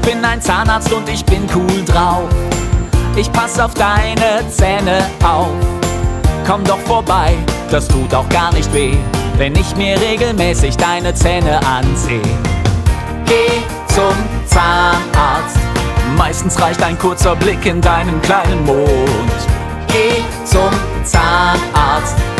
bin ein Zahnarzt und ich bin cool drauf. Ich pass auf deine Zähne auf. Komm doch vorbei, das tut auch gar nicht weh, wenn ich mir regelmäßig deine Zähne ansehe. Geh zum Zahnarzt, meistens reicht ein kurzer Blick in deinen kleinen Mund. Geh zum Zahnarzt,